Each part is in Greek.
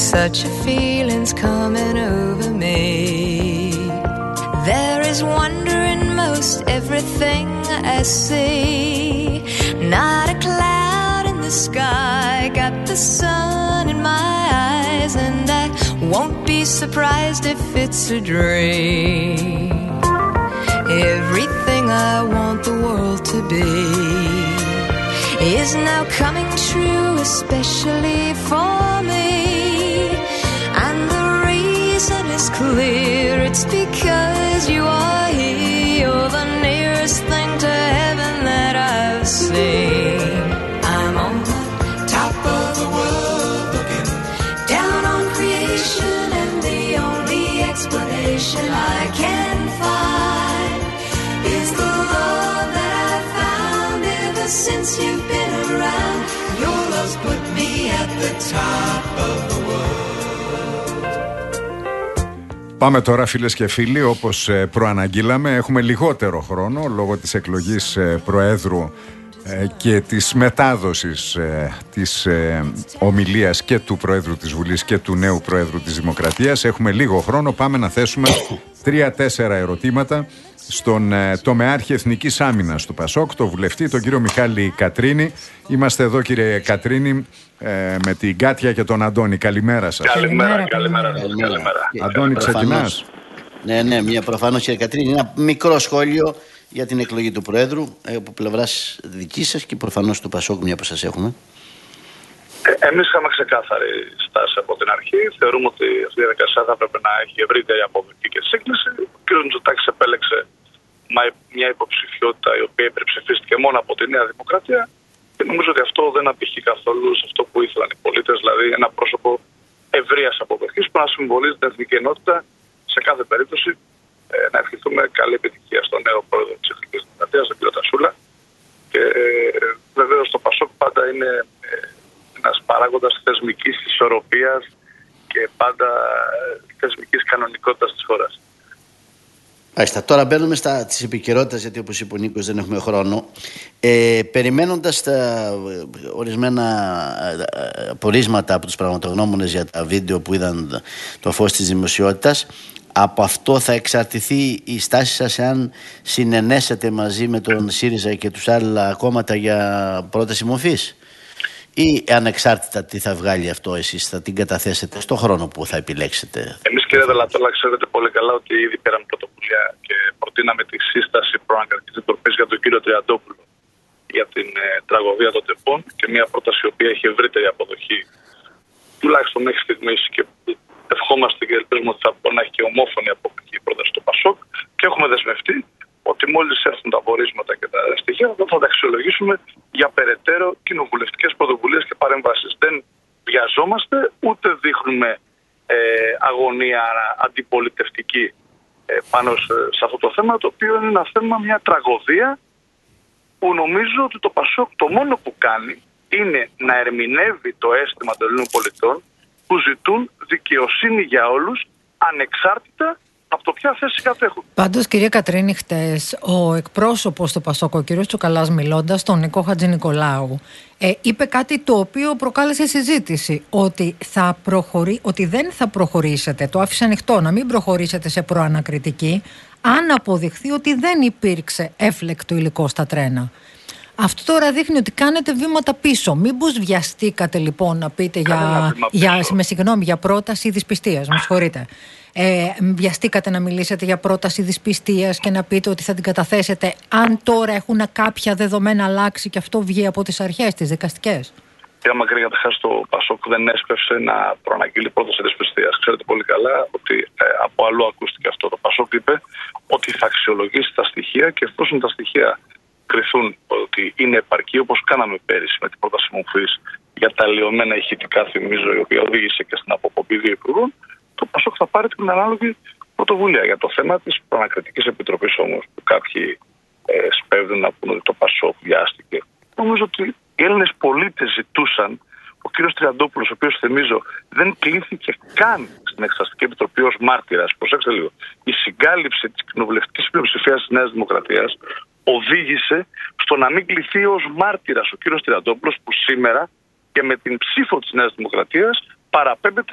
such a feeling's coming over me. There is wonder in most everything I see. Not a cloud in the sky, got the sun in my eyes, and I won't be surprised if it's a dream. Everything I want the world to be is now coming true, especially for me. And the reason is clear, it's because you are here. You're the nearest thing to heaven that I've seen. I'm on the top of the world looking down on creation, and the only explanation I can find is the love that I've found ever since you've been around. Your love's put me at the top of the world. Πάμε τώρα, φίλες και φίλοι, όπως προαναγγείλαμε, έχουμε λιγότερο χρόνο λόγω της εκλογής Προέδρου και της μετάδοσης της ομιλίας και του Προέδρου της Βουλής και του νέου Προέδρου της Δημοκρατίας. Έχουμε λίγο χρόνο, πάμε να θέσουμε 3-4 ερωτήματα στον τομεάρχη Εθνικής Άμυνας του ΠΑΣΟΚ, τον βουλευτή, τον κύριο Μιχάλη Κατρίνη. Είμαστε εδώ, κύριε Κατρίνη, με την Κάτια και τον Αντώνη. Καλημέρα σας. Καλημέρα. Αντώνη, ξεκινάς. Ναι, προφανώς, κύριε Κατρίνη, ένα μικρό σχόλιο για την εκλογή του Προέδρου από πλευράς δική σας και προφανώς του ΠΑΣΟΚ, μια που σας έχουμε. Εμείς είχαμε ξεκάθαρη στάση από την αρχή. Θεωρούμε ότι αυτή η διαδικασία θα έπρεπε να έχει ευρύτερη αποδοχή και σύγκληση. Ο κ. Μητσοτάκης επέλεξε μια υποψηφιότητα η οποία υπερψηφίστηκε μόνο από τη Νέα Δημοκρατία και νομίζω ότι αυτό δεν απηχεί καθόλου σε αυτό που ήθελαν οι πολίτες, δηλαδή ένα πρόσωπο ευρείας αποδοχής που να συμβολίζει την εθνική ενότητα σε κάθε περίπτωση. Να ευχηθούμε καλή επιτυχία στον νέο πρόεδρο της Εθνικής Δημοκρατίας, τον κ. Τασούλα. Και βεβαίως το ΠΑΣΟΚ πάντα είναι ένας παράγοντας θεσμικής ισορροπίας και πάντα θεσμικής κανονικότητας της χώρας. Μάλιστα. Τώρα μπαίνουμε στις επικαιρότητες, γιατί όπως είπε ο Νίκος δεν έχουμε χρόνο. Περιμένοντας τα ορισμένα πορίσματα από τους πραγματογνώμονες για τα βίντεο που είδαν το φως της δημοσιότητας, από αυτό θα εξαρτηθεί η στάση σας εάν συνενέσετε μαζί με τον ΣΥΡΙΖΑ και τους άλλα κόμματα για πρόταση μορφής, ή ανεξάρτητα τι θα βγάλει αυτό εσείς θα την καταθέσετε στο χρόνο που θα επιλέξετε? Εμείς, κύριε Δελατόλα, ξέρετε πολύ καλά ότι ήδη πήραμε πρωτοβουλία και προτείναμε τη σύσταση προανακριτικής επιτροπής για τον κύριο Τριαντόπουλο για την τραγωδία των ΤΕΠΟΝ, και μια πρόταση η οποία έχει ευρύτερη αποδοχή, τουλάχιστον μέχρι στιγμής, και ευχόμαστε και ελπίζουμε ότι θα μπορεί να έχει και ομόφωνη αποδοχή η πρόταση του ΠΑΣΟΚ, και έχουμε δεσμευτεί ότι μόλις έρθουν τα απορίσματα και τα στοιχεία θα τα αξιολογήσουμε για περαιτέρω κοινοβουλευτικές πρωτοβουλίες και παρεμβάσεις. Δεν βιαζόμαστε, ούτε δείχνουμε αγωνία αντιπολιτευτική πάνω σε αυτό το θέμα, το οποίο είναι ένα θέμα, μια τραγωδία που νομίζω ότι το ΠΑΣΟΚ το μόνο που κάνει είναι να ερμηνεύει το αίσθημα των Ελλήνων πολιτών που ζητούν δικαιοσύνη για όλους, ανεξάρτητα από το ποια θέση κατέχουν. Πάντως, κυρία Κατρίνη, χτες ο εκπρόσωπος του ΠΑΣΟΚ, ο κ. Τσουκαλάς, μιλώντας, τον Νικό Χατζηνικολάου, είπε κάτι το οποίο προκάλεσε συζήτηση, ότι δεν θα προχωρήσετε, το άφησε ανοιχτό, να μην προχωρήσετε σε προανακριτική αν αποδειχθεί ότι δεν υπήρξε έφλεκτο υλικό στα τρένα. Αυτό τώρα δείχνει ότι κάνετε βήματα πίσω. Μήπως βιαστήκατε λοιπόν να πείτε για πρόταση δυσπιστίας, με συγχωρείτε. Βιαστήκατε να μιλήσετε για πρόταση δυσπιστίας και να πείτε ότι θα την καταθέσετε αν τώρα έχουν κάποια δεδομένα αλλάξει και αυτό βγει από τις αρχές, τις δικαστικές? Κύριε Μακρύ, καταρχάς το ΠΑΣΟΚ δεν έσπευσε να προαναγγείλει πρόταση δυσπιστίας. Ξέρετε πολύ καλά ότι από αλλού ακούστηκε αυτό. Το ΠΑΣΟΚ είπε ότι θα αξιολογήσει τα στοιχεία και εφόσον τα στοιχεία κριθούν ότι είναι επαρκή, όπως κάναμε πέρυσι με την πρόταση μορφής για τα αλλοιωμένα ηχητικά, θυμίζω, η οποία οδήγησε και στην αποκοπή 2 υπουργών, το ΠΑΣΟΚ θα πάρει την ανάλογη πρωτοβουλία. Για το θέμα της προανακριτικής επιτροπής όμως, που κάποιοι σπέβδουν να πούνε ότι το ΠΑΣΟΚ βιάστηκε, νομίζω ότι οι Έλληνες πολίτες ζητούσαν ο κ. Τριαντόπουλος, ο οποίος, θυμίζω, δεν κλήθηκε καν στην Εξεταστική Επιτροπή ως μάρτυρας. Προσέξτε λίγο. Η συγκάλυψη της κοινοβουλευτικής πλειοψηφίας της Νέας Δημοκρατίας οδήγησε στο να μην κληθεί ως μάρτυρας ο κ. Τριαντόπουλος, που σήμερα και με την ψήφο της Νέας Δημοκρατίας παραπέμπεται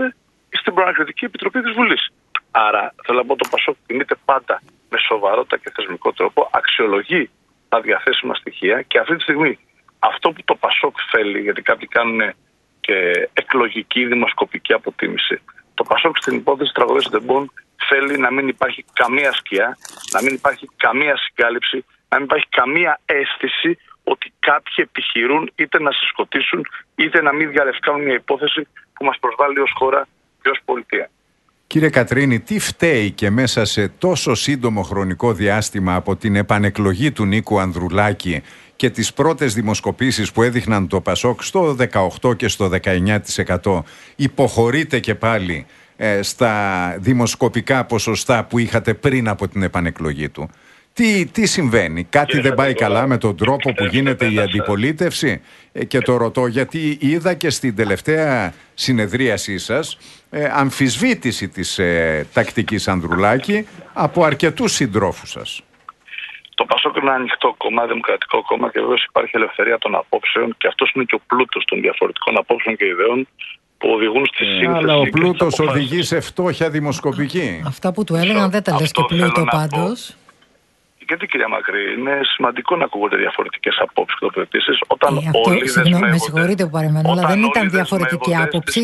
στην Προανακριτική Επιτροπή της Βουλής. Άρα θέλω να πω, το ΠΑΣΟΚ κινείται πάντα με σοβαρότητα και θεσμικό τρόπο, αξιολογεί τα διαθέσιμα στοιχεία και αυτή τη στιγμή αυτό που το ΠΑΣΟΚ θέλει, γιατί κάποιοι κάνουν και εκλογική δημοσκοπική αποτίμηση, το ΠΑΣΟΚ στην υπόθεση τραγωδίας των τεμπών θέλει να μην υπάρχει καμία σκιά, να μην υπάρχει καμία συγκάλυψη, να μην υπάρχει καμία αίσθηση ότι κάποιοι επιχειρούν είτε να συσκοτήσουν είτε να μην διαλευκάνουν μια υπόθεση που μας προσβάλλει ως χώρα και ως πολιτεία. Κύριε Κατρίνη, τι φταίει και μέσα σε τόσο σύντομο χρονικό διάστημα από την επανεκλογή του Νίκου Ανδρουλάκη και τις πρώτες δημοσκοπήσεις που έδειχναν το ΠΑΣΟΚ στο 18% και στο 19% υποχωρείτε και πάλι στα δημοσκοπικά ποσοστά που είχατε πριν από την επανεκλογή του? Τι συμβαίνει, κάτι δεν πάει καλά με τον τρόπο που γίνεται η αντιπολίτευση? Και το ρωτώ γιατί είδα και στην τελευταία συνεδρίασή σας αμφισβήτηση της τακτικής Ανδρουλάκη από αρκετούς συντρόφους σας. Το ΠΑΣΟΚ είναι ένα ανοιχτό κόμμα, δημοκρατικό κόμμα και βέβαιως υπάρχει ελευθερία των απόψεων και αυτός είναι και ο πλούτος των διαφορετικών απόψεων και ιδεών που οδηγούν στη σύνθεση. Αλλά ο πλούτος οδηγεί σε φτώχεια δημοσκοπική. Αυτά που του έλεγαν δεν τα λες και πλούτο πάντως. Γιατί, κυρία Μακρύ, είναι σημαντικό να ακούγονται διαφορετικές απόψεις και τοποθετήσεις όταν όλοι συγγνώμη, με συγχωρείτε που παρεμβαίνω, αλλά δεν ήταν διαφορετική άποψη,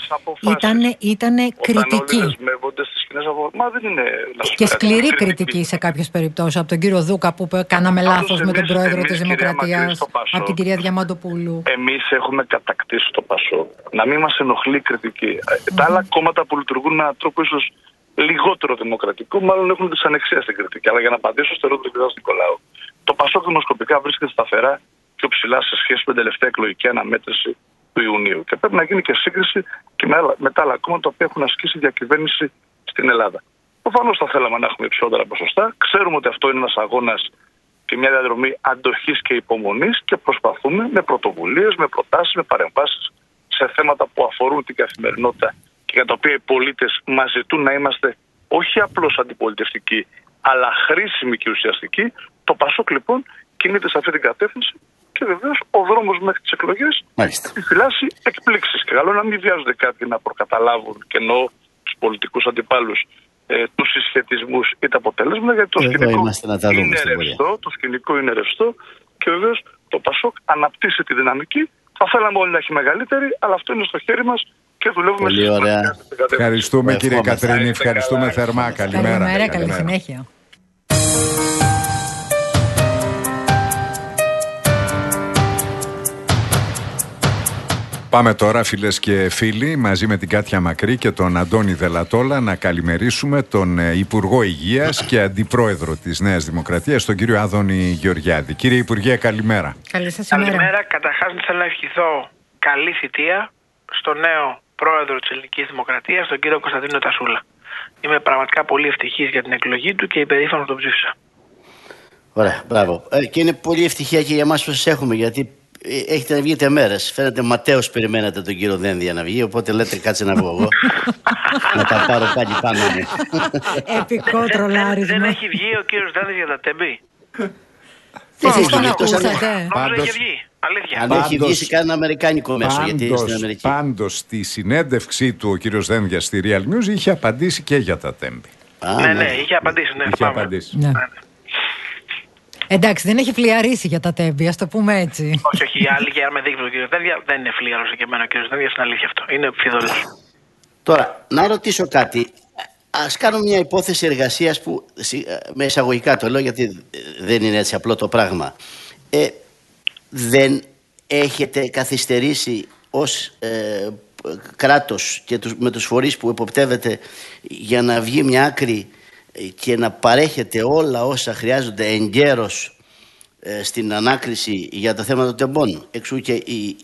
ήταν κριτική. Μα δεν είναι. Και σκληρή κριτική σε κάποιες περιπτώσεις. Από τον κύριο Δούκα που κάναμε λάθος με τον πρόεδρο της Δημοκρατίας, από την κυρία Διαμαντοπούλου. Εμείς έχουμε κατακτήσει το ΠΑΣΟΚ να μην μας ενοχλεί η κριτική. Τα άλλα κόμματα που λειτουργούν με έναν τρόπο ίσως λιγότερο δημοκρατικό, μάλλον έχουν δυσανεξία στην κριτική. Αλλά για να απαντήσω στο ερώτημα του κ. Νικολάου, το ΠΑΣΟΚ δημοσκοπικά βρίσκεται σταθερά πιο ψηλά σε σχέση με την τελευταία εκλογική αναμέτρηση του Ιουνίου. Και πρέπει να γίνει και σύγκριση και με τα άλλα κόμματα που έχουν ασκήσει διακυβέρνηση στην Ελλάδα. Προφανώς θα θέλαμε να έχουμε υψηλότερα ποσοστά. Ξέρουμε ότι αυτό είναι ένας αγώνας και μια διαδρομή αντοχής και υπομονής και προσπαθούμε με πρωτοβουλίες, με προτάσεις, με παρεμβάσεις σε θέματα που αφορούν την καθημερινότητα και για τα οποία οι πολίτες μας ζητούν να είμαστε όχι απλώς αντιπολιτευτικοί, αλλά χρήσιμοι και ουσιαστικοί. Το ΠΑΣΟΚ λοιπόν κινείται σε αυτή την κατεύθυνση και βεβαίως ο δρόμος μέχρι τις εκλογές επιφυλάσσει εκπλήξεις. Και καλό να μην βιάζονται κάποιοι να προκαταλάβουν, και εννοώ τους πολιτικούς αντιπάλους, τους συσχετισμούς ή τα αποτέλεσματα, γιατί το σκηνικό είναι ρευστό και βεβαίως το ΠΑΣΟΚ αναπτύσσει τη δυναμική. Θα θέλαμε όλοι να έχει μεγαλύτερη, αλλά αυτό είναι στο χέρι μας και δουλεύουμε πολύ ωραία. Ευχαριστούμε κύριε Κατρίνη, ευχαριστούμε θερμά. Καλημέρα. Καλή συνέχεια. Πάμε τώρα, φίλες και φίλοι, μαζί με την Κάτια Μακρύ και τον Αντώνη Δελατόλα, να καλημερίσουμε τον Υπουργό Υγείας και Αντιπρόεδρο της Νέας Δημοκρατίας, τον κύριο Άδωνη Γεωργιάδη. Κύριε Υπουργέ, καλημέρα. Καλή σας ημέρα. Καλημέρα. Καταρχάς, θέλω να ευχηθώ καλή θητεία στο νέο Πρόεδρο της Ελληνικής Δημοκρατίας, τον κύριο Κωνσταντίνο Τασούλα. Είμαι πραγματικά πολύ ευτυχής για την εκλογή του και υπερήφανος τον ψήφισα. Ωραία, μπράβο. Και είναι πολύ ευτυχία και για εμάς που σας έχουμε, γιατί έχετε να βγείτε μέρες. Φαίνεται ματέως περιμένατε τον κύριο Δένδια να βγει, οπότε λέτε κάτσε να βγω εγώ. Να τα πάρω πάλι πάνω μου. Επικό τρολάρισμα. Δεν έχει βγει ο κύριος Δένδια για τα τεμπή? Εσείς τον ακούσατε? Πάντως έχει βγει. Αλήθεια. Αν έχει βγει σε κανένα αμερικάνικο μέσο, γιατί στην Αμερική. Πάντως στη συνέντευξή του ο κύριος Δένδια στη Real News είχε απαντήσει και για τα τέμπη. Ναι, είχε απαντήσει. Είχε απαντήσει. Ναι. Εντάξει, δεν έχει φλιαρίσει για τα τέμπη, ας το πούμε έτσι. Όχι, οι άλλοι, για να με δείχνει ο κύριος Δένδια, δεν είναι φλιαρός και εμένα ο κύριος Δένδια, είναι αλήθεια αυτό. Είναι φιδωλός. Τώρα, να ρωτήσω κάτι. Ας κάνω μια υπόθεση εργασίας που με εισαγωγικά το λέω, γιατί δεν είναι έτσι απλό το πράγμα. Δεν έχετε καθυστερήσει ως κράτος και με τους φορείς που εποπτεύετε για να βγει μια άκρη και να παρέχετε όλα όσα χρειάζονται εγκαίρως στην ανάκριση για τα θέματα των τεμπών? Εξού και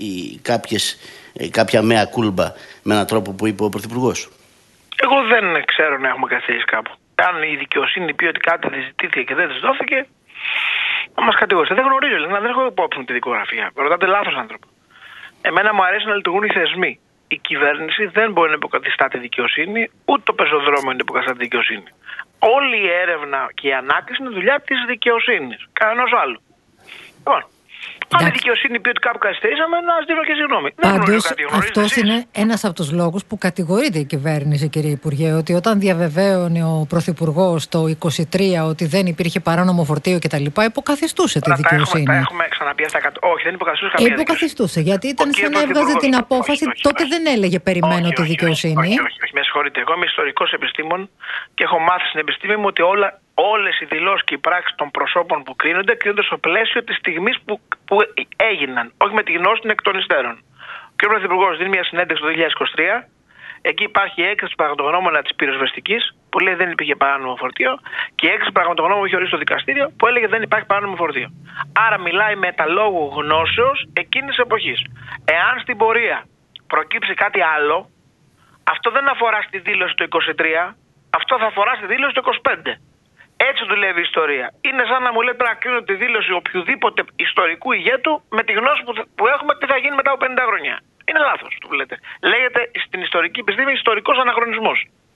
κάποια μέα κούλμπα με έναν τρόπο που είπε ο Πρωθυπουργός. Εγώ δεν ξέρω να έχουμε καθίσει κάπου. Αν η δικαιοσύνη πει ότι κάτι δεν ζητήθηκε και δεν της δόθηκε, να μας κατηγορήσετε. Δεν γνωρίζω, δεν έχω υπόψη μου τη δικογραφία. Ρωτάτε λάθος άνθρωπο. Εμένα μου αρέσει να λειτουργούν οι θεσμοί. Η κυβέρνηση δεν μπορεί να υποκαθιστά τη δικαιοσύνη, ούτε το πεζοδρόμιο να υποκαθιστά τη δικαιοσύνη. Όλη η έρευνα και η ανάκριση είναι δουλειά της δικαιοσύνης. Κανένας άλλου. Λοιπόν, Αν η δικαιοσύνη πει ότι κάπου καθυστερήσαμε, να ζητήσω και συγγνώμη. Πάντως, αυτός είναι ένας από τους λόγους που κατηγορείται η κυβέρνηση, κύριε Υπουργέ, ότι όταν διαβεβαίωνε ο Πρωθυπουργός το 2023 ότι δεν υπήρχε παράνομο φορτίο κτλ., υποκαθιστούσε τη δικαιοσύνη. Τα έχουμε ξαναπεί αυτά. Όχι, δεν υποκαθιστούσε καμία. Υποκαθιστούσε, γιατί ήταν σαν να έβγαζε την απόφαση. Τότε δεν έλεγε περιμένω τη δικαιοσύνη. Όχι, με συγχωρείτε. Εγώ είμαι ιστορικός επιστήμον και έχω μάθει στην επιστήμη μου ότι όλες οι δηλώσεις και οι πράξεις των προσώπων που κρίνονται στο πλαίσιο της στιγμής που έγιναν, όχι με τη γνώση των εκ των υστέρων. Ο κ. Πρωθυπουργός δίνει μια συνέντευξη το 2023. Εκεί υπάρχει η έκθεση πραγματογνώμονα της πυροσβεστικής που λέει δεν υπήρχε παράνομο φορτίο και η έκθεση πραγματογνώμονα που είχε ορίσει το δικαστήριο που έλεγε δεν υπάρχει παράνομο φορτίο. Άρα μιλάει με τα λόγου γνώσεως εκείνης της εποχής. Εάν στην πορεία προκύψει κάτι άλλο, αυτό δεν αφορά στη δήλωση το 23, αυτό θα αφορά στη δήλωση το 25. Έτσι δουλεύει η ιστορία. Είναι σαν να μου λέει πρέπει να κρίνω τη δήλωση οποιοδήποτε ιστορικού ηγέτου με τη γνώση που έχουμε τι θα γίνει μετά από 50 χρόνια. Είναι λάθος το που λέτε. Λέγεται στην ιστορική επιστήμη ιστορικός αναχρονισμός.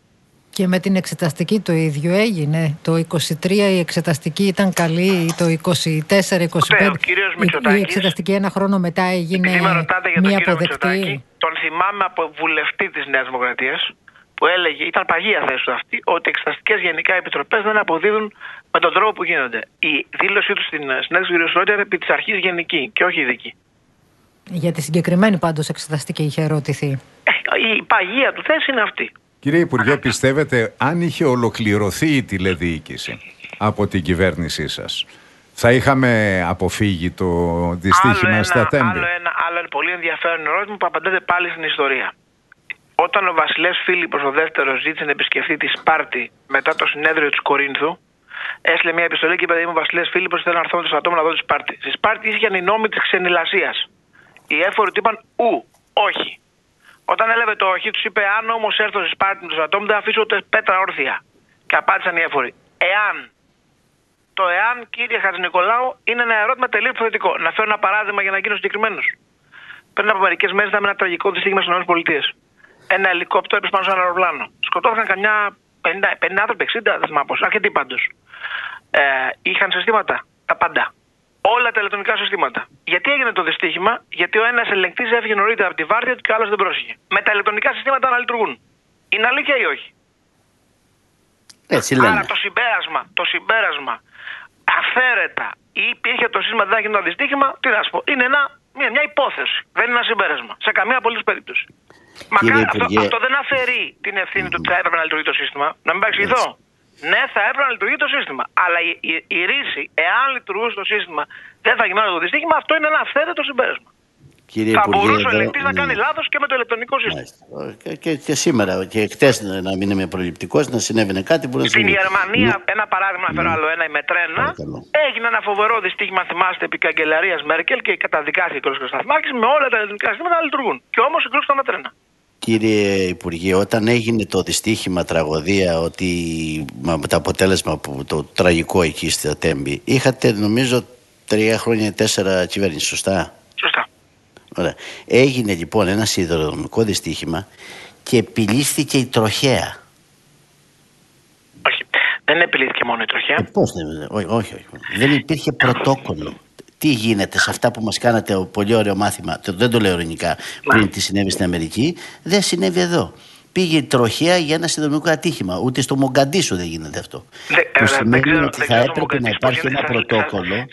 Και με την εξεταστική το ίδιο έγινε. Το 23 η εξεταστική ήταν καλή, το 24-25 η εξεταστική ένα χρόνο μετά έγινε μία αποδεκτή. Τον θυμάμαι από βουλευτή της Νέας Δημοκρατίας που έλεγε, ήταν παγία θέση του αυτή, ότι οι εξεταστικές γενικά επιτροπές δεν αποδίδουν με τον τρόπο που γίνονται. Η δήλωσή του στην συνέντευξη του κ. Σρόιτερ ήταν επί της αρχής γενική και όχι ειδική. Για τη συγκεκριμένη πάντως εξεταστική είχε ερωτηθεί. Η παγία του θέση είναι αυτή. Κύριε Υπουργέ, πιστεύετε αν είχε ολοκληρωθεί η τηλεδιοίκηση από την κυβέρνησή σας, θα είχαμε αποφύγει το δυστύχημα στα Τέμπη? Άλλο ένα πολύ ενδιαφέρον ερώτημα που απαντάτε πάλι στην ιστορία. Όταν ο βασιλεύς Φίλιππος ο δεύτερος ζήτησε να επισκεφθεί τη Σπάρτη μετά το συνέδριο της Κορίνθου, έστειλε μια επιστολή και είπε: Είμαι ο βασιλεύς Φίλιππος, θέλω να έρθω με το στρατό μου να δω τη Σπάρτη. Στη Σπάρτη ήσχαν οι νόμοι της ξενηλασίας. Οι έφοροι του είπαν όχι. Όταν έλαβε το όχι, του είπε: Αν όμως έρθω στη Σπάρτη με το στρατό μου, δεν αφήσω ούτε πέτρα όρθια. Και απάντησαν οι έφοροι: Εάν. Το εάν, κύριε Χατζηνικολάου, είναι ένα ερώτημα τελείως υποθετικό. Να φέρω ένα παράδειγμα για να γίνω συγκεκριμένος. Πριν από μερικές μέρες είδαμε ένα τραγικό δυστύχημα στις ΗΠΑ. Ένα ελικόπτερο έπεσε πάνω σε ένα αεροπλάνο. Σκοτώθηκαν καμιά 50 άνθρωποι, 60, δεν θυμάμαι πώς, αρκετοί πάντως. Είχαν συστήματα, τα πάντα. Όλα τα ηλεκτρονικά συστήματα. Γιατί έγινε το δυστύχημα? Γιατί ο ένας ελεγκτής έφυγε νωρίτερα από τη βάρδια του και ο άλλος δεν πρόσεχε. Με τα ηλεκτρονικά συστήματα να λειτουργούν. Είναι αλήθεια ή όχι? Έτσι λένε. Άρα το συμπέρασμα αφαίρετα ή υπήρχε το σύστημα δεν θα γίνει το δυστύχημα, τι να σου πω, είναι μια υπόθεση. Δεν είναι ένα συμπέρασμα. Σε καμία απολύτως περίπτωση. Αυτό δεν αφαιρεί την ευθύνη του ότι θα έπρεπε να λειτουργεί το σύστημα. Να μην παρεξηγηθώ. Ναι, θα έπρεπε να λειτουργεί το σύστημα. Αλλά η ρίση, εάν λειτουργούσε το σύστημα, δεν θα γινόταν το δυστύχημα, αυτό είναι ένα αυθαίρετο συμπέρασμα. Θα μπορούσε ο ελεγκτής να κάνει λάθος και με το ηλεκτρονικό σύστημα. Και σήμερα και χτες, να μην είμαι προληπτικός, να συνέβαινε κάτι που να Στην Γερμανία, ένα παράδειγμα, να φέρω άλλο ένα, η μετρένα, έγινε ένα φοβερό δυστύχημα, θυμάστε, επί καγκελαρίας Μέρκελ και καταδικάστηκε ο κ. Σταθμάκης με όλα τα ελληνικά συστήματα να λειτουργούν. Και όμως συγκρούσαν τα μετρένα. Κύριε Υπουργέ, όταν έγινε το δυστύχημα, τραγωδία, ότι με το αποτέλεσμα το τραγικό εκεί στα Τέμπη, είχατε νομίζω 3 χρόνια 4 κυβέρνηση, σωστά? Σωστά. Ωραία. Έγινε λοιπόν ένα σιδηροδρομικό δυστύχημα και επιλύθηκε η τροχέα. Όχι, δεν επιλύθηκε μόνο η τροχέα. Πώς δεν, όχι. Δεν υπήρχε πρωτόκολλο. Τι γίνεται σε αυτά που μας κάνατε πολύ ωραίο μάθημα, δεν το λέω ειρωνικά, πριν τι συνέβη στην Αμερική, δεν συνέβη εδώ. Πήγε η τροχέα για ένα σιδηροδρομικό ατύχημα. Ούτε στο Μογκαντίσου δεν γίνεται αυτό. Που σημαίνει ότι θα έπρεπε να υπάρχει ένα πρωτόκολλο.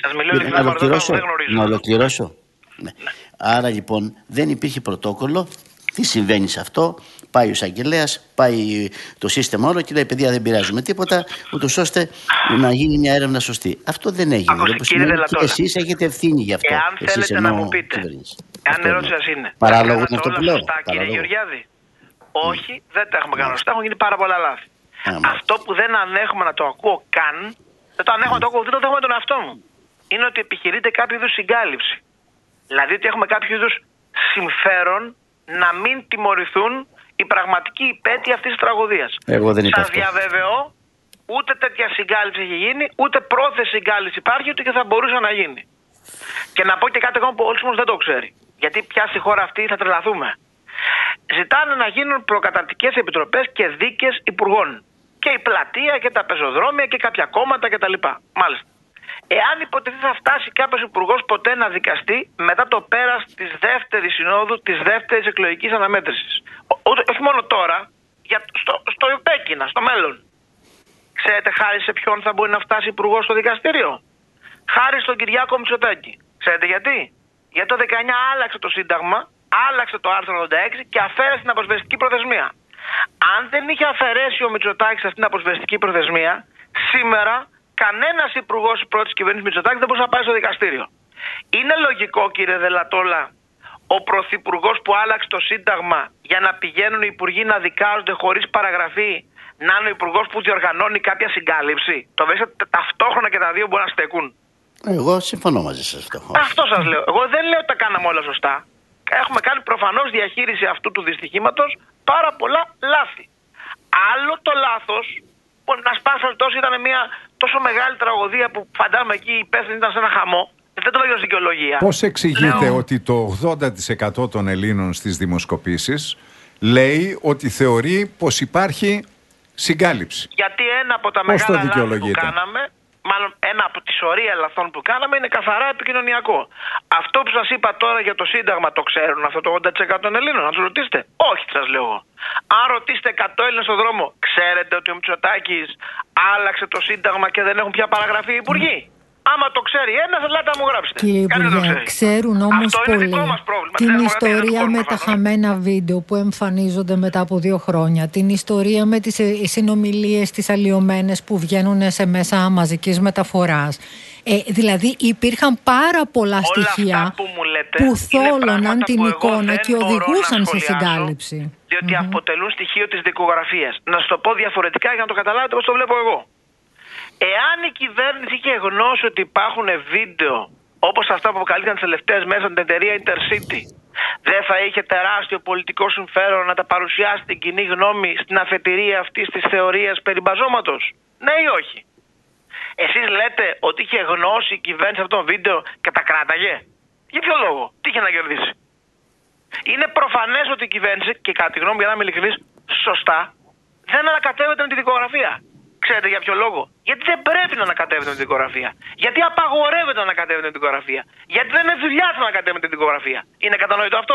Να ολοκληρώσω. Ναι. Άρα λοιπόν δεν υπήρχε πρωτόκολλο. Τι συμβαίνει σε αυτό? Πάει ο εισαγγελέας, πάει το σύστημα όλο και λέει: παιδιά, δεν πειράζουμε τίποτα, ούτως ώστε να γίνει μια έρευνα σωστή. Αυτό δεν έγινε. Και εσείς έχετε ευθύνη γι' αυτό. Εάν θέλετε να μου πείτε, εάν η ερώτηση σας είναι: παράλογο είναι αυτό που λέω. Κύριε Γεωργιάδη, όχι, δεν τα έχουμε κάνει σωστά. Έχουν γίνει πάρα πολλά λάθη. Αυτό που δεν ανέχομαι να το ακούω καν, δεν το ανέχομαι να το ακούω, δεν το δέχομαι τον εαυτό μου, είναι ότι επιχειρείται κάποιο είδους συγκάλυψη. Δηλαδή ότι έχουμε κάποιο είδους συμφέρον να μην τιμωρηθούν οι πραγματικοί υπέτειοι αυτής της τραγωδίας. Σας διαβεβαιώ, ούτε τέτοια συγκάλυψη έχει γίνει, ούτε πρόθεση συγκάλυψη υπάρχει, ούτε και θα μπορούσε να γίνει. Και να πω και κάτι ακόμα που όλος όμως δεν το ξέρει. Γιατί πια στη χώρα αυτή θα τρελαθούμε. Ζητάνε να γίνουν προκαταρκτικές επιτροπές και δίκες υπουργών. Και η πλατεία και τα πεζοδρόμια και κάποια κόμματα κτλ. Μάλιστα. Εάν υποτίθεται θα φτάσει κάποιος υπουργός ποτέ να δικαστεί μετά το πέρας της δεύτερης συνόδου, της δεύτερης εκλογικής αναμέτρησης. Όχι μόνο τώρα, στο επέκεινα, στο μέλλον. Ξέρετε χάρη σε ποιον θα μπορεί να φτάσει υπουργός στο δικαστήριο? Χάρη στον Κυριάκο Μητσοτάκη. Ξέρετε γιατί? Γιατί το 19 άλλαξε το Σύνταγμα, άλλαξε το άρθρο 86 και αφαίρεσε την αποσβεστική προθεσμία. Αν δεν είχε αφαιρέσει ο Μητσοτάκης αυτήν την αποσβεστική προθεσμία, σήμερα κανένας υπουργός της πρώτης κυβέρνησης Μητσοτάκη δεν μπορούσε να πάει στο δικαστήριο. Είναι λογικό, κύριε Δελατόλα, ο πρωθυπουργός που άλλαξε το Σύνταγμα για να πηγαίνουν οι υπουργοί να δικάζονται χωρίς παραγραφή, να είναι ο υπουργός που διοργανώνει κάποια συγκάλυψη? Το βρίσκεται ταυτόχρονα και τα δύο μπορούν να στεκούν? Εγώ συμφωνώ μαζί σας αυτό. Αυτό σας λέω. Εγώ δεν λέω ότι τα κάναμε όλα σωστά. Έχουμε κάνει προφανώς διαχείριση αυτού του δυστυχήματος πάρα πολλά λάθη. Άλλο το λάθος, που να σπάσει τόσο ήταν μια τόσο μεγάλη τραγωδία που φαντάζομαι εκεί οι υπεύθυνοι ήταν σε ένα χαμό. Δεν το λέω ως δικαιολογία. Πώς εξηγείτε ότι το 80% των Ελλήνων στις δημοσκοπήσεις λέει ότι θεωρεί πως υπάρχει συγκάλυψη? Γιατί ένα από τα μεγάλα λάθη που κάναμε, μάλλον ένα από τη σωρία λαθών που κάναμε, είναι καθαρά επικοινωνιακό. Αυτό που σας είπα τώρα για το Σύνταγμα το ξέρουν αυτό το 80% των Ελλήνων? Να τους ρωτήσετε? Όχι, σας λέω εγώ. Αν ρωτήσετε 100 Έλληνες στον δρόμο, ξέρετε ότι ο Μητσοτάκης άλλαξε το Σύνταγμα και δεν έχουν πια παραγραφεί οι υπουργοί? Άμα το ξέρει ένας, ελάτε να μου γράψετε. Κύριε Υπουργέ, ξέρουν όμως πολύ την ιστορία με τα χαμένα βίντεο που εμφανίζονται μετά από 2 χρόνια, την ιστορία με τις συνομιλίες τις αλλοιωμένες που βγαίνουν σε μέσα μαζικής μεταφοράς. Δηλαδή υπήρχαν πάρα πολλά στοιχεία που θόλωναν την εικόνα και οδηγούσαν σε συγκάλυψη. Διότι αποτελούν στοιχείο της δικογραφίας. Να σου το πω διαφορετικά για να το καταλάβετε πώς το βλέπω εγώ. Εάν η κυβέρνηση είχε γνώση ότι υπάρχουν βίντεο όπως αυτά που αποκαλύφθηκαν τις τελευταίες μέρες από την εταιρεία Intercity, δεν θα είχε τεράστιο πολιτικό συμφέρον να τα παρουσιάσει στην κοινή γνώμη στην αφετηρία αυτής της θεωρίας περί μπαζώματος? Ναι ή όχι? Εσείς λέτε ότι είχε γνώση η κυβέρνηση αυτών των βίντεο και τα κράταγε? Για ποιο λόγο? Τι είχε να κερδίσει? Είναι προφανές ότι η κυβέρνηση, και κατά τη γνώμη για να είμαι ειλικρινής, σωστά, δεν ανακατεύεται με τη δικογραφία. Ξέρετε για ποιο λόγο? Γιατί δεν πρέπει να ανακατεύεται με την δικογραφία. Γιατί απαγορεύεται να ανακατεύεται με την δικογραφία. Γιατί δεν είναι δουλειά του να ανακατεύεται με την δικογραφία. Είναι κατανοητό αυτό?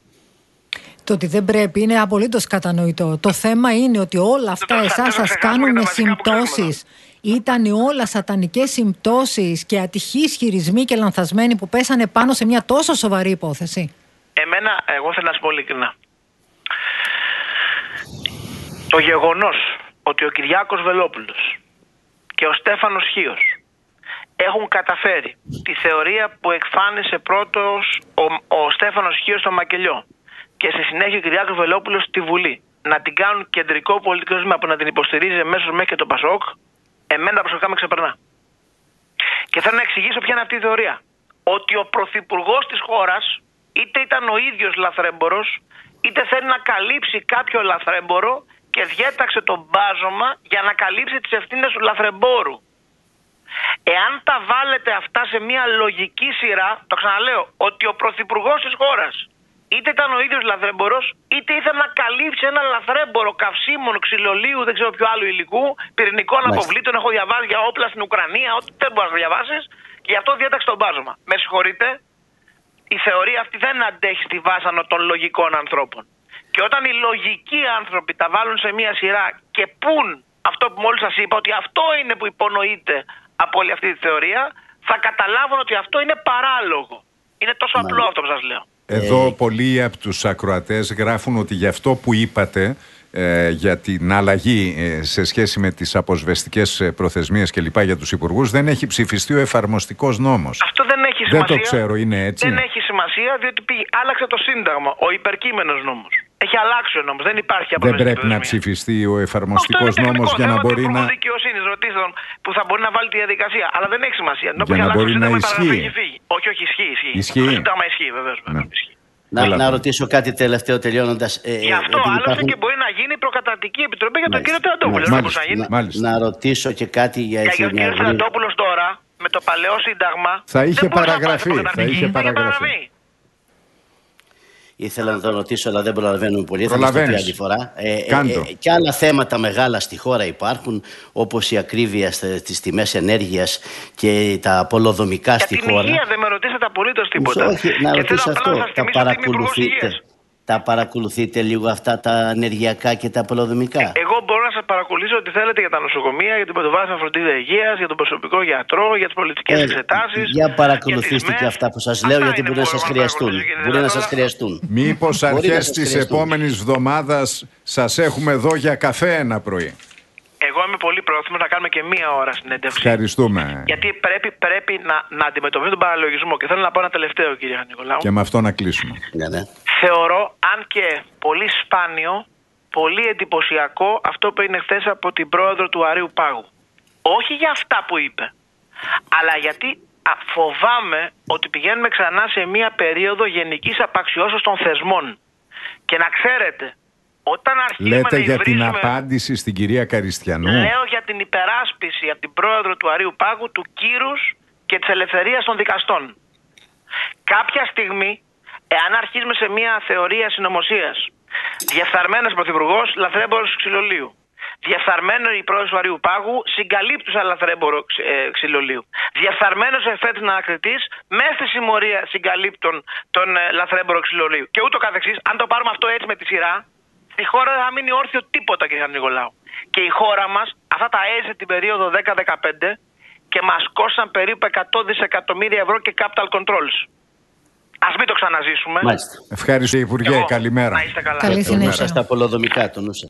Το ότι δεν πρέπει είναι απολύτως κατανοητό. Το θέμα είναι ότι όλα αυτά εσάς σας κάνουν συμπτώσεις. Ήταν όλα σατανικές συμπτώσεις και ατυχείς χειρισμοί και λανθασμένοι που πέσανε πάνω σε μια τόσο σοβαρή υπόθεση. Εγώ θέλω να σου πω ειλικρινά. Το γεγονός ότι ο Κυριάκος Βελόπουλος και ο Στέφανος Χίος έχουν καταφέρει τη θεωρία που εκφάνισε πρώτος ο Στέφανος Χίος στο Μακελιό και στη συνέχεια ο Κυριάκος Βελόπουλος στη Βουλή να την κάνουν κεντρικό πολιτικό ζήτημα που να την υποστηρίζει εμέσως μέχρι και το Πασόκ, εμένα προσωπικά με ξεπερνά. Και θέλω να εξηγήσω ποια είναι αυτή η θεωρία. Ότι ο πρωθυπουργός της χώρας είτε ήταν ο ίδιος λαθρέμπορος, είτε θέλει να καλύψει κάποιο λαθρέμπορο και διέταξε το μπάζωμα για να καλύψει τις ευθύνες του λαθρεμπόρου. Εάν τα βάλετε αυτά σε μια λογική σειρά, το ξαναλέω, ότι ο πρωθυπουργός της χώρας είτε ήταν ο ίδιος λαθρέμπορος, είτε ήθελε να καλύψει ένα λαθρέμπορο καυσίμων, ξυλολίου, δεν ξέρω ποιο άλλο υλικού, πυρηνικών αποβλήτων, έχω διαβάσει για όπλα στην Ουκρανία, ό,τι δεν μπορείς να διαβάσεις, και γι' αυτό διέταξε το μπάζωμα. Με συγχωρείτε, η θεωρία αυτή δεν αντέχει στη βάσανο των λογικών ανθρώπων. Και όταν οι λογικοί άνθρωποι τα βάλουν σε μία σειρά και πουν αυτό που μόλις σας είπα, ότι αυτό είναι που υπονοείται από όλη αυτή τη θεωρία, θα καταλάβουν ότι αυτό είναι παράλογο. Είναι τόσο απλό αυτό που σας λέω. Εδώ πολλοί από τους ακροατές γράφουν ότι γι' αυτό που είπατε για την αλλαγή σε σχέση με τις αποσβεστικές προθεσμίες και λοιπά για τους υπουργούς, δεν έχει ψηφιστεί ο εφαρμοστικός νόμος. Αυτό δεν έχει σημασία. Δεν το ξέρω, είναι έτσι? Δεν έχει σημασία, διότι άλλαξε το Σύνταγμα, ο υπερκείμενος νόμος. Έχει αλλάξει ο νόμος, δεν υπάρχει αποσβεστική. Δεν πρέπει να ψηφιστεί ο εφαρμοστικός νόμος για να μπορεί να... δικαιοσύνης, ρωτήστε τον, που θα μπορεί να βάλει τη διαδικασία. Αλλά δεν έχει σημασία. Για να μπορεί να ισχύει. Όχι, ισχύει. Το Σύνταγμα ισχύει, βεβαίως. Να ρωτήσω κάτι τελευταίο τελειώνοντας. Γι' αυτό άλλωστε και μπορεί να γίνει προκαταρκτική επιτροπή για τον κύριο Τριαντόπουλο. Να ρωτήσω και κάτι για ο κύριος Τριαντόπουλος τώρα με το παλαιό Σύνταγμα θα είχε παραγραφεί. ήθελα να το ρωτήσω, αλλά δεν προλαβαίνουμε πολύ. Θα Προλαβαίνεις. το πει άλλη φορά. Και άλλα θέματα μεγάλα στη χώρα υπάρχουν, όπως η ακρίβεια στις τιμές ενέργειας και τα πολεοδομικά στη χώρα. Για την υγεία δεν με ρωτήσατε απολύτως τίποτα. Όχι, να ρωτήσω αυτό. Τα παρακολουθείτε λίγο αυτά τα ενεργειακά και τα πολεοδομικά? Εγώ μπορώ να σας παρακολουθήσω ό,τι θέλετε για τα νοσοκομεία, για την πρωτοβάθμια φροντίδα υγείας, για τον προσωπικό γιατρό, για τις πολιτικές εξετάσεις. Για παρακολουθήστε και αυτά που σας λέω, γιατί μπορεί να σας χρειαστούν. Μπορεί να σας χρειαστούν. Μήπως αρχές της επόμενης εβδομάδας σας έχουμε εδώ για καφέ ένα πρωί? Εγώ είμαι πολύ πρόθυμος να κάνουμε και 1 ώρα συνέντευξη. Ευχαριστούμε. Γιατί πρέπει να αντιμετωπίσουμε τον παραλογισμό. Και θέλω να πω ένα τελευταίο, κύριε Νικολάου. Και με αυτό να κλείσουμε. Ναι. Θεωρώ, αν και πολύ σπάνιο, πολύ εντυπωσιακό αυτό που είναι χθες από την πρόεδρο του Αρείου Πάγου. Όχι για αυτά που είπε, αλλά γιατί φοβάμαι ότι πηγαίνουμε ξανά σε μια περίοδο γενικής απαξιώσεως των θεσμών. Και να ξέρετε, όταν αρχίζουμε Λέτε να για την υβρίζουμε, απάντηση στην κυρία Καριστιανού? λέω για την υπεράσπιση από την πρόεδρο του Αρείου Πάγου του κύρους και της ελευθερίας των δικαστών. Κάποια στιγμή, εάν αρχίζουμε σε μια θεωρία συνωμοσίας, διεφθαρμένος πρωθυπουργός, λαθρέμπορος ξυλολίου, διεφθαρμένο η πρόεδρος του Αρείου Πάγου, συγκαλύπτουσα λαθρέμπορο ξυλολίου, διεφθαρμένος ο εφέτης ανακριτής, μέσα στη συμμορία συγκαλύπτων τον λαθρέμπορο ξυλολίου και ούτω καθεξής. Αν το πάρουμε αυτό έτσι με τη σειρά, η χώρα δεν θα μείνει όρθιο τίποτα, κύριε Νικολάου. Και η χώρα μας αυτά τα έζησε την περίοδο 10-15 και μας κόστησαν περίπου 100 δισεκατομμύρια ευρώ και capital controls. Ας μην το ξαναζήσουμε. Μάλιστα. Ευχαριστώ, Υπουργέ. Καλημέρα. Να είστε καλά. Καλή συνέχεια. Στα πολεοδομικά, το νου σας.